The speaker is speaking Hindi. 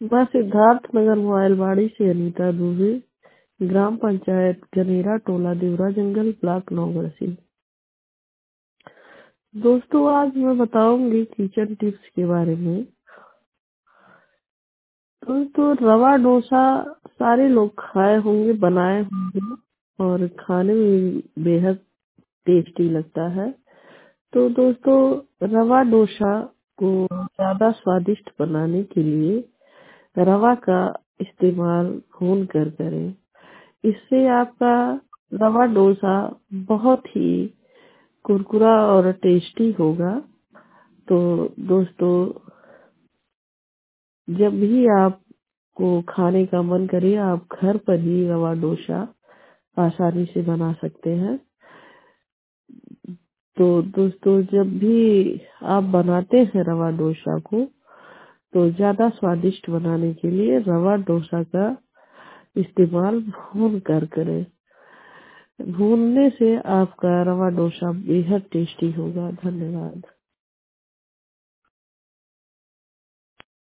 मैं सिद्धार्थ नगर मोबाइलवाड़ी से अनीता दुबे, ग्राम पंचायत गनेरा, टोला देवरा जंगल, ब्लॉक नौगढ़। दोस्तों, आज मैं बताऊंगी किचन टिप्स के बारे में। दोस्तों, रवा डोसा सारे लोग खाए होंगे, बनाए होंगे और खाने में बेहद टेस्टी लगता है। तो दोस्तों, रवा डोसा को ज्यादा स्वादिष्ट बनाने के लिए रवा का इस्तेमाल भून कर करें। इससे आपका रवा डोसा बहुत ही कुरकुरा और टेस्टी होगा। तो दोस्तों, जब भी आपको खाने का मन करे, आप घर पर ही रवा डोसा आसानी से बना सकते हैं। तो दोस्तों, जब भी आप बनाते हैं रवा डोसा को, तो ज्यादा स्वादिष्ट बनाने के लिए रवा डोसा का इस्तेमाल भून कर करें। भूनने से आपका रवा डोसा बेहद टेस्टी होगा। धन्यवाद।